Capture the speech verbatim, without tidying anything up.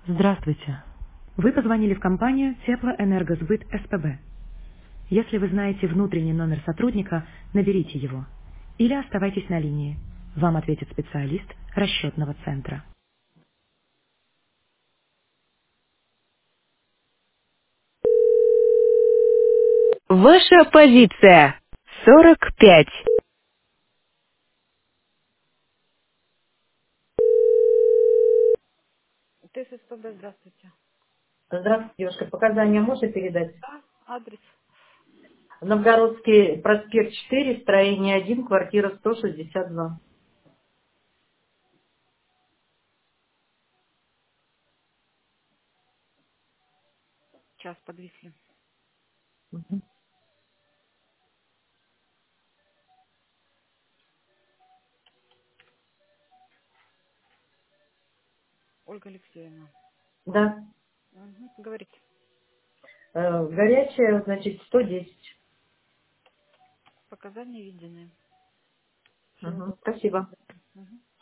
Здравствуйте. Вы позвонили в компанию Теплоэнергосбыт СПБ. Если вы знаете внутренний номер сотрудника, наберите его. Или оставайтесь на линии. Вам ответит специалист расчетного центра. Ваша позиция. сорок пять. ТССПБ, здравствуйте. Здравствуйте, девушка. Показания можно передать? Да, адрес. Новгородский проспект четыре, строение один, квартира сто шестьдесят два. Час подвисли. Мгм. Ольга Алексеевна. Да. Угу. Говорите. Э, горячая, значит, сто десять. Показания видены. Всего Мгм. доброго. До Спасибо. свидания. Мгм.